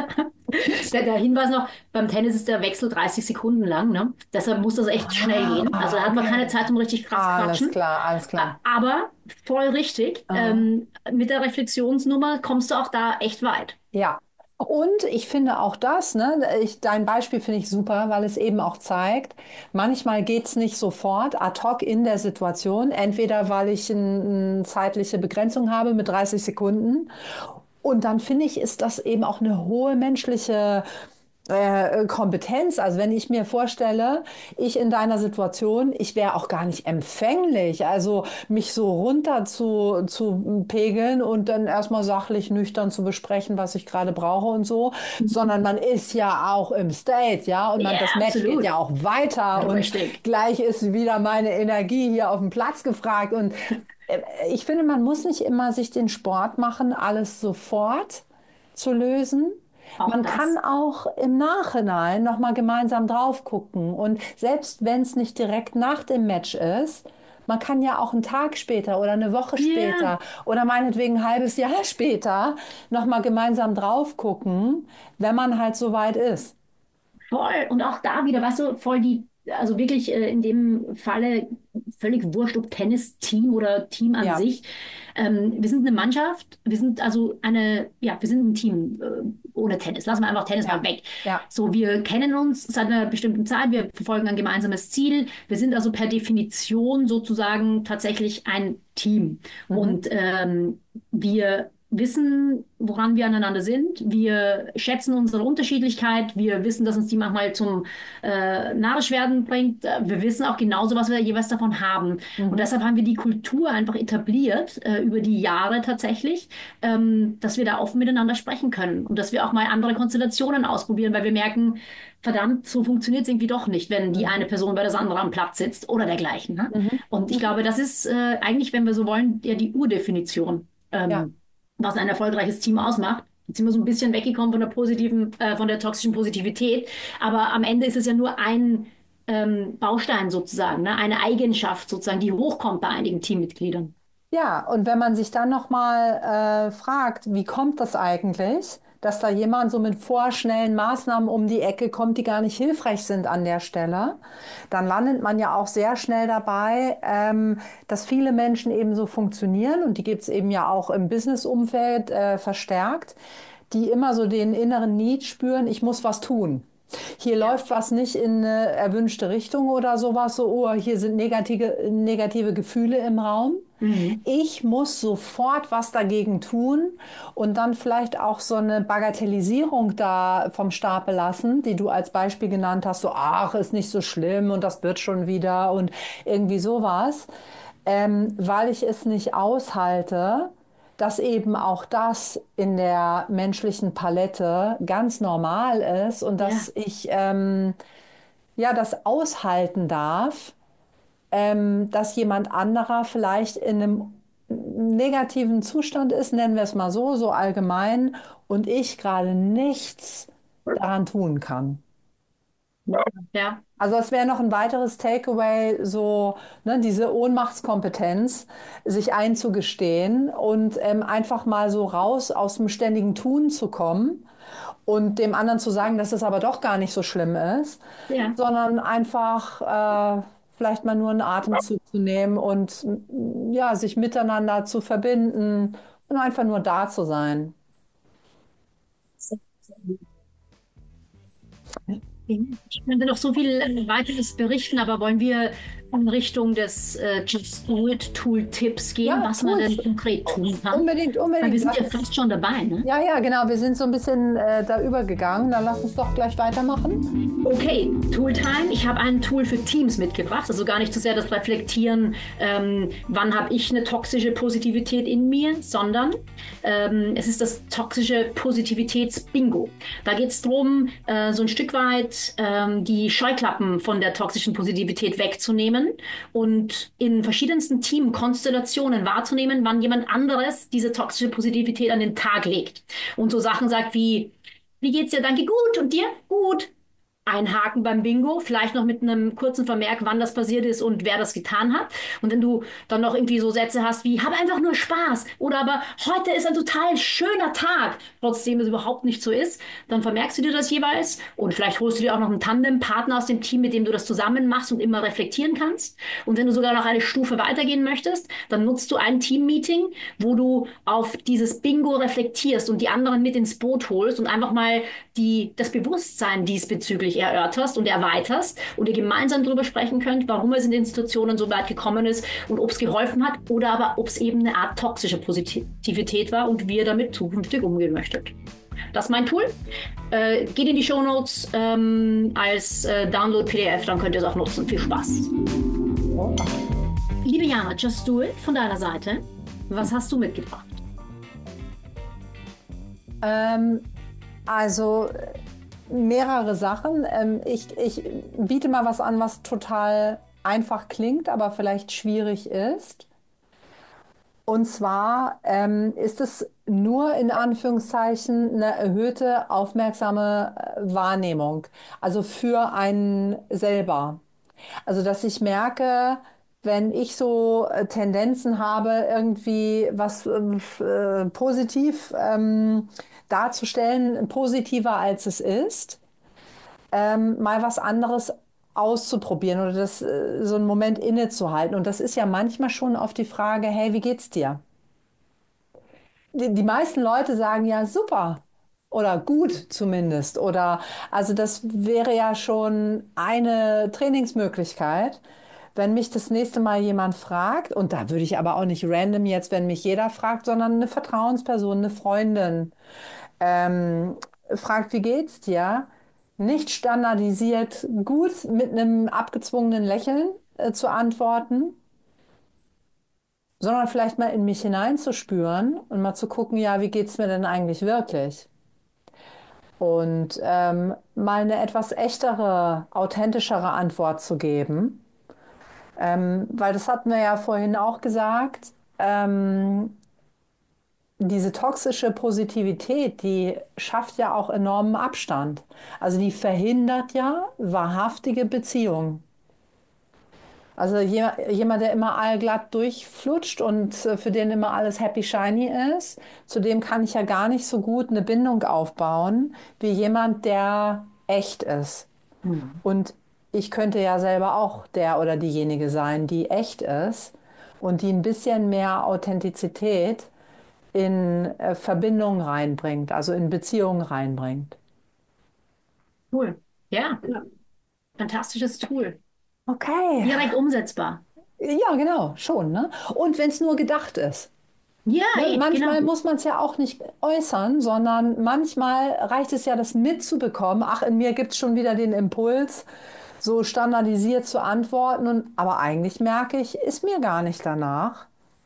Der Hinweis noch, beim Tennis ist der Wechsel 30 Sekunden lang, ne? Deshalb muss das echt schnell gehen. Also Ah, da hat man keine okay. Zeit, um richtig krass Alles quatschen. klar, alles klar. Aber voll richtig. Ah. Mit der Reflexionsnummer kommst du auch da echt weit. Ja. Und ich finde auch das, ne, dein Beispiel finde ich super, weil es eben auch zeigt, manchmal geht's nicht sofort ad hoc in der Situation, entweder weil ich eine zeitliche Begrenzung habe mit 30 Sekunden. Und dann finde ich, ist das eben auch eine hohe menschliche Kompetenz. Also wenn ich mir vorstelle, ich in deiner Situation, ich wäre auch gar nicht empfänglich, also mich so runter zu pegeln und dann erstmal sachlich nüchtern zu besprechen, was ich gerade brauche und so, sondern man ist ja auch im State, ja, und Ja, das Match geht ja absolut. auch weiter und Richtig. gleich ist wieder meine Energie hier auf dem Platz gefragt und ich finde, man muss nicht immer sich den Sport machen, alles sofort zu lösen, Auch Man kann das. auch im Nachhinein nochmal gemeinsam drauf gucken. Und selbst wenn es nicht direkt nach dem Match ist, man kann ja auch einen Tag später oder eine Woche Ja. später oder meinetwegen ein halbes Jahr später nochmal gemeinsam drauf gucken, wenn man halt so weit ist. Voll. Und auch da wieder, weißt du, voll die, also wirklich in dem Falle völlig wurscht, ob Tennis-Team oder Team an Ja. sich. Wir sind eine Mannschaft, wir sind also ja, wir sind ein Team ohne Tennis. Lassen wir einfach Tennis mal Ja, weg. ja. So, wir kennen uns seit einer bestimmten Zeit, wir verfolgen ein gemeinsames Ziel. Wir sind also per Definition sozusagen tatsächlich ein Team. Mhm. Und wir wissen, woran wir aneinander sind. Wir schätzen unsere Unterschiedlichkeit. Wir wissen, dass uns die manchmal zum Narrischwerden bringt. Wir wissen auch genauso, was wir jeweils davon haben. Und Mhm. deshalb haben wir die Kultur einfach etabliert, über die Jahre tatsächlich, dass wir da offen miteinander sprechen können und dass wir auch mal andere Konstellationen ausprobieren, weil wir merken, verdammt, so funktioniert es irgendwie doch nicht, wenn die eine Mhm. Person bei der anderen am Platz sitzt oder dergleichen. Ne? Mhm. Und ich Mhm. glaube, das ist eigentlich, wenn wir so wollen, ja die Urdefinition, Ja. was ein erfolgreiches Team ausmacht. Jetzt sind wir so ein bisschen weggekommen von der von der toxischen Positivität. Aber am Ende ist es ja nur ein Baustein sozusagen, ne? Eine Eigenschaft sozusagen, die hochkommt bei einigen Teammitgliedern. Ja, und wenn man sich dann nochmal fragt, wie kommt das eigentlich, dass da jemand so mit vorschnellen Maßnahmen um die Ecke kommt, die gar nicht hilfreich sind an der Stelle, dann landet man ja auch sehr schnell dabei, dass viele Menschen eben so funktionieren und die gibt es eben ja auch im Business-Umfeld verstärkt, die immer so den inneren Need spüren, ich muss was tun. Hier Ja. läuft was nicht in eine erwünschte Richtung oder sowas, so, oh, hier sind negative Gefühle im Raum. Mhm. Ich muss sofort was dagegen tun und dann vielleicht auch so eine Bagatellisierung da vom Stapel lassen, die du als Beispiel genannt hast, so, ach, ist nicht so schlimm und das wird schon wieder und irgendwie sowas, weil ich es nicht aushalte, dass eben auch das in der menschlichen Palette ganz normal ist und dass Ja. ich ja das aushalten darf, dass jemand anderer vielleicht in einem negativen Zustand ist, nennen wir es mal so, so allgemein, und ich gerade nichts daran tun kann. Ja. Also es wäre noch ein weiteres Takeaway, so ne, diese Ohnmachtskompetenz, sich einzugestehen und einfach mal so raus aus dem ständigen Tun zu kommen und dem anderen zu sagen, dass es aber doch gar nicht so schlimm ist, Ja. sondern einfach vielleicht mal nur einen Atemzug zu nehmen und ja, sich miteinander zu verbinden und einfach nur da zu sein. Ich könnte noch so viel weiteres berichten, aber wollen wir in Richtung des Just Do It Tool-Tipps gehen, Ja, was man denn Tools. konkret tun kann? Unbedingt, Weil wir unbedingt. sind ja fast schon dabei, ne? Ja, ja, genau. Wir sind so ein bisschen da übergegangen. Dann lass uns doch gleich weitermachen. Okay, Tooltime. Ich habe ein Tool für Teams mitgebracht. Also gar nicht so sehr das Reflektieren, wann habe ich eine toxische Positivität in mir, sondern es ist das toxische Positivitäts-Bingo. Da geht es darum, so ein Stück weit die Scheuklappen von der toxischen Positivität wegzunehmen und in verschiedensten Teamkonstellationen wahrzunehmen, wann jemand anderes diese toxische Positivität an den Tag legt und so Sachen sagt wie geht's dir? Danke, gut. Und dir? Gut. Einhaken beim Bingo, vielleicht noch mit einem kurzen Vermerk, wann das passiert ist und wer das getan hat. Und wenn du dann noch irgendwie so Sätze hast wie, hab einfach nur Spaß oder aber heute ist ein total schöner Tag, trotzdem es überhaupt nicht so ist, dann vermerkst du dir das jeweils und vielleicht holst du dir auch noch einen Tandempartner aus dem Team, mit dem du das zusammen machst und immer reflektieren kannst. Und wenn du sogar noch eine Stufe weitergehen möchtest, dann nutzt du ein Team-Meeting, wo du auf dieses Bingo reflektierst und die anderen mit ins Boot holst und einfach mal das Bewusstsein diesbezüglich erörterst und erweiterst und ihr gemeinsam darüber sprechen könnt, warum es in den Situationen so weit gekommen ist und ob es geholfen hat oder aber ob es eben eine Art toxische Positivität war und wie ihr damit zukünftig umgehen möchtet. Das ist mein Tool. Geht in die Shownotes als Download-PDF, dann könnt ihr es auch nutzen. Viel Spaß. Liebe Jana, Just Do It von deiner Seite. Was hast du mitgebracht? Ähm, also mehrere Sachen. Ich biete mal was an, was total einfach klingt, aber vielleicht schwierig ist. Und zwar ist es nur in Anführungszeichen eine erhöhte aufmerksame Wahrnehmung, also für einen selber. Also dass ich merke, wenn ich so Tendenzen habe, irgendwie was positiv darzustellen, positiver als es ist, mal was anderes auszuprobieren oder das so einen Moment innezuhalten. Und das ist ja manchmal schon auf die Frage, hey, wie geht's dir? Die meisten Leute sagen ja super oder gut zumindest. Oder also das wäre ja schon eine Trainingsmöglichkeit. Wenn mich das nächste Mal jemand fragt, und da würde ich aber auch nicht random jetzt, wenn mich jeder fragt, sondern eine Vertrauensperson, eine Freundin, ähm, fragt, wie geht's dir? Nicht standardisiert gut mit einem abgezwungenen Lächeln zu antworten, sondern vielleicht mal in mich hineinzuspüren und mal zu gucken, ja, wie geht's mir denn eigentlich wirklich? Und mal eine etwas echtere, authentischere Antwort zu geben. Weil das hatten wir ja vorhin auch gesagt, diese toxische Positivität, die schafft ja auch enormen Abstand. Also die verhindert ja wahrhaftige Beziehungen. Also jemand, der immer allglatt durchflutscht und für den immer alles happy shiny ist, zu dem kann ich ja gar nicht so gut eine Bindung aufbauen, wie jemand, der echt ist. Hm. Und ich könnte ja selber auch der oder diejenige sein, die echt ist und die ein bisschen mehr Authentizität in Verbindungen reinbringt, also in Beziehungen reinbringt. Cool. Ja, fantastisches Tool. Okay. Direkt umsetzbar. Ja, genau, schon, ne? Und wenn es nur gedacht ist. Ja, Ne? genau. Manchmal muss man es ja auch nicht äußern, sondern manchmal reicht es ja, das mitzubekommen. Ach, in mir gibt es schon wieder den Impuls, so standardisiert zu antworten. Aber eigentlich merke ich, ist mir gar nicht danach.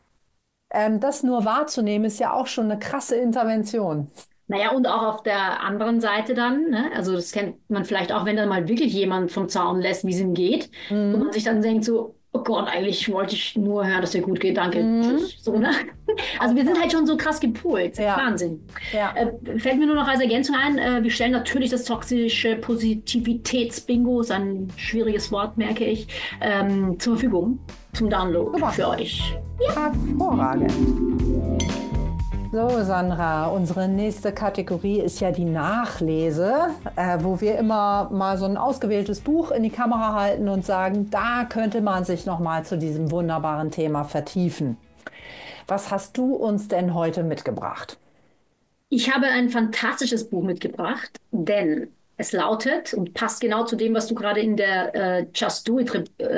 Das nur wahrzunehmen, ist ja auch schon eine krasse Intervention. Naja, und auch auf der anderen Seite dann, ne? Also das kennt man vielleicht auch, wenn dann mal wirklich jemand vom Zaun lässt, wie es ihm geht, und man Mhm. sich dann denkt so, oh Gott, eigentlich wollte ich nur hören, dass dir gut geht, danke, Mhm. tschüss, so, ne? Mhm. Also wir sind Total. halt schon so krass gepolt. Ja, Wahnsinn. ja. Fällt mir nur noch als Ergänzung ein, wir stellen natürlich das toxische Positivitätsbingo, ist ein schwieriges Wort, merke ich, zur Verfügung zum Download Super. für euch. Hervorragend. So, Sandra, unsere nächste Kategorie ist ja die Nachlese, wo wir immer mal so ein ausgewähltes Buch in die Kamera halten und sagen, da könnte man sich noch mal zu diesem wunderbaren Thema vertiefen. Was hast du uns denn heute mitgebracht? Ich habe ein fantastisches Buch mitgebracht, denn es lautet und passt genau zu dem, was du gerade in der Just Do It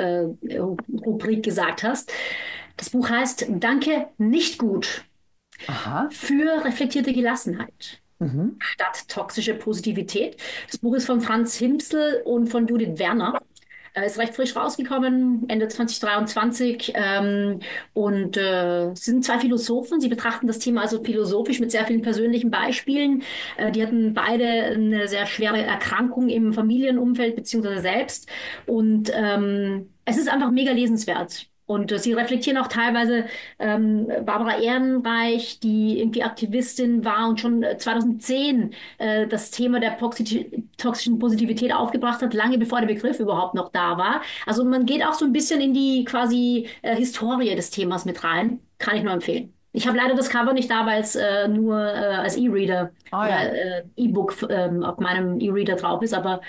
Rubrik gesagt hast. Das Buch heißt Danke, nicht gut Aha. für reflektierte Gelassenheit Mhm. statt toxische Positivität. Das Buch ist von Franz Himsel und von Judith Werner. Ist recht frisch rausgekommen, Ende 2023. Und es sind zwei Philosophen. Sie betrachten das Thema also philosophisch mit sehr vielen persönlichen Beispielen. Die hatten beide eine sehr schwere Erkrankung im Familienumfeld beziehungsweise selbst. Und es ist einfach mega lesenswert. Und sie reflektieren auch teilweise Barbara Ehrenreich, die irgendwie Aktivistin war und schon 2010 das Thema der toxischen Positivität aufgebracht hat, lange bevor der Begriff überhaupt noch da war. Also man geht auch so ein bisschen in die quasi Historie des Themas mit rein. Kann ich nur empfehlen. Ich habe leider das Cover nicht da, weil es nur als E-Reader Ah ja. oder E-Book auf meinem E-Reader drauf ist, aber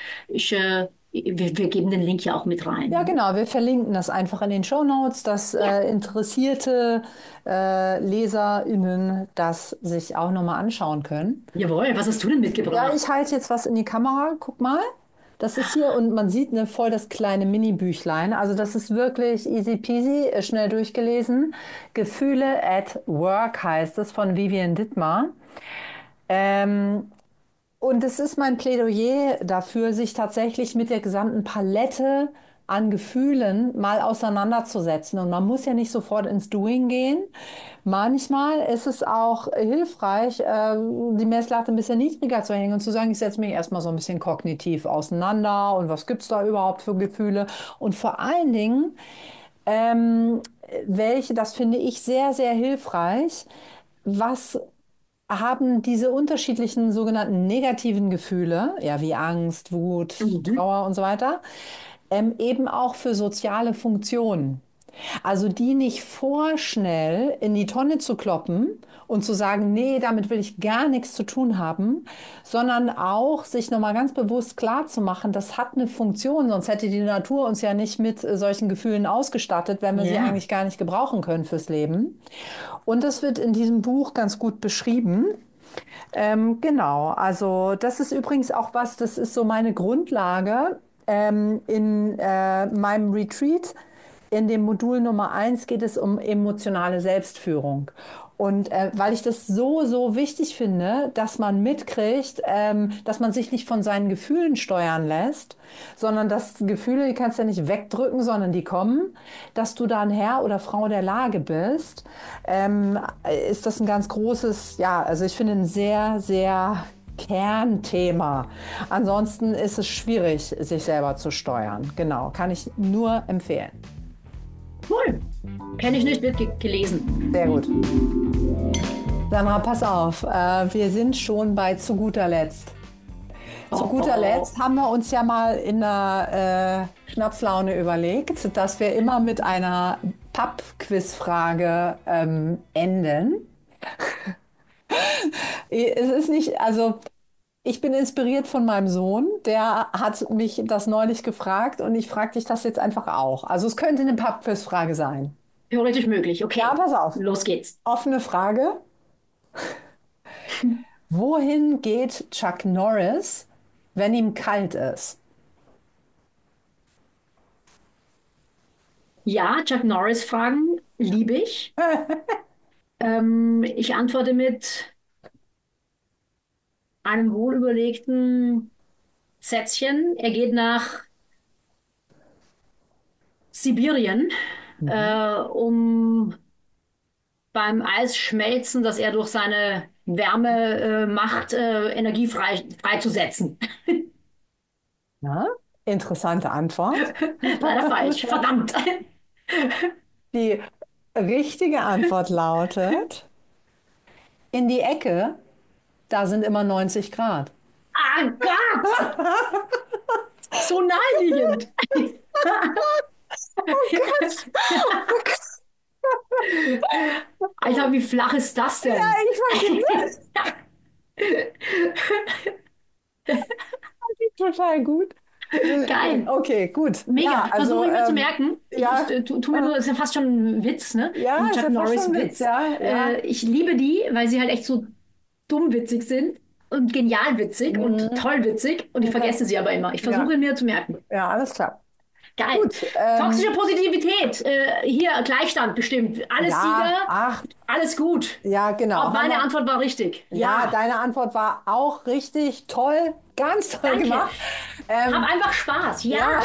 wir geben den Link ja auch mit Ja, rein. genau. Wir verlinken das einfach in den Shownotes, dass Ja, interessierte LeserInnen das sich auch nochmal anschauen können. jawohl. Was hast du denn Ja, mitgebracht? ich halte jetzt was in die Kamera. Guck mal. Das ist hier und man sieht ne, voll das kleine Mini-Büchlein. Also das ist wirklich easy peasy, schnell durchgelesen. Gefühle at Work heißt es von Vivian Dittmar. Ähm, und es ist mein Plädoyer dafür, sich tatsächlich mit der gesamten Palette an Gefühlen mal auseinanderzusetzen. Und man muss ja nicht sofort ins Doing gehen. Manchmal ist es auch hilfreich, die Messlatte ein bisschen niedriger zu hängen und zu sagen, ich setze mich erstmal so ein bisschen kognitiv auseinander und was gibt es da überhaupt für Gefühle. Und vor allen Dingen welche, das finde ich sehr, sehr hilfreich, was haben diese unterschiedlichen sogenannten negativen Gefühle, ja, wie Angst, Wut, Mhm. Trauer und so weiter, eben auch für soziale Funktionen. Also die nicht vorschnell in die Tonne zu kloppen und zu sagen, nee, damit will ich gar nichts zu tun haben, sondern auch sich nochmal ganz bewusst klar zu machen, das hat eine Funktion, sonst hätte die Natur uns ja nicht mit solchen Gefühlen ausgestattet, wenn wir sie Ja. eigentlich gar nicht gebrauchen können fürs Leben. Und das wird in diesem Buch ganz gut beschrieben. Genau, also das ist übrigens auch was, das ist so meine Grundlage in meinem Retreat. In dem Modul Nummer 1 geht es um emotionale Selbstführung. Und weil ich das so, so wichtig finde, dass man mitkriegt, dass man sich nicht von seinen Gefühlen steuern lässt, sondern dass Gefühle, die kannst du ja nicht wegdrücken, sondern die kommen, dass du da ein Herr oder Frau der Lage bist, ist das ein ganz großes, ja, also ich finde ein sehr, sehr Kernthema. Ansonsten ist es schwierig, sich selber zu steuern. Genau, kann ich nur empfehlen. Cool. Kenne ich nicht, wird gelesen. Sehr gut. Sandra, pass auf, wir sind schon bei zu guter Letzt. Zu Oh, guter oh, Letzt haben wir uns ja mal in der Schnapslaune überlegt, dass wir immer mit einer Pub-Quiz-Frage enden. Es ist nicht, also ich bin inspiriert von meinem Sohn, der hat mich das neulich gefragt und ich frage dich das jetzt einfach auch. Also es könnte eine Pub-Quiz-Frage sein. theoretisch möglich. Ja, Okay, pass auf. los geht's. Offene Frage. Wohin geht Chuck Norris, wenn ihm kalt ist? Ja, Chuck Norris Fragen liebe ich. Ich antworte mit einem wohlüberlegten Sätzchen. Er geht nach Sibirien, Mhm. um beim Eisschmelzen, das er durch seine Wärme macht, Energie freizusetzen. Ja, interessante Antwort. Leider falsch, verdammt. Die richtige Antwort lautet, in die Ecke, da sind immer 90 Grad. Ah Gott, so naheliegend. Alter, wie flach ist das Ja, denn? ich fand die total gut. Geil. Okay, gut. Mega. Ja, also Versuche ich mir zu merken. ja, Tu mir nur, das ist ja fast schon ein Witz, ne? ja, Ein ist Chuck ja fast schon ein Witz, Norris-Witz. ja, ja. Ich liebe die, weil sie halt echt so dumm witzig sind und genial witzig und Mhm. toll witzig. Und ich vergesse sie aber immer. Ich Ja, versuche mir zu merken. ja, alles klar. Geil. Gut, Toxische Positivität. Hier Gleichstand bestimmt. Alles ja, Sieger. ach, Alles gut. ja, genau. Auch Haben meine wir, Antwort war richtig. ja, Ja. deine Antwort war auch richtig toll, ganz toll Danke. gemacht. Hab einfach Spaß. Ja. Ja,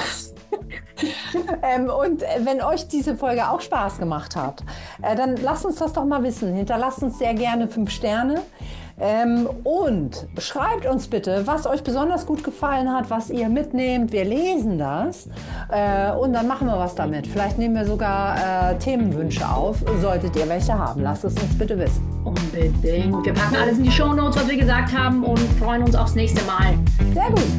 und wenn euch diese Folge auch Spaß gemacht hat, dann lasst uns das doch mal wissen. Hinterlasst uns sehr gerne 5 Sterne. Und schreibt uns bitte, was euch besonders gut gefallen hat, was ihr mitnehmt. Wir lesen das und dann machen wir was damit. Vielleicht nehmen wir sogar Themenwünsche auf. Solltet ihr welche haben, lasst es uns bitte wissen. Unbedingt. Wir packen alles in die Shownotes, was wir gesagt haben und freuen uns aufs nächste Mal. Sehr gut.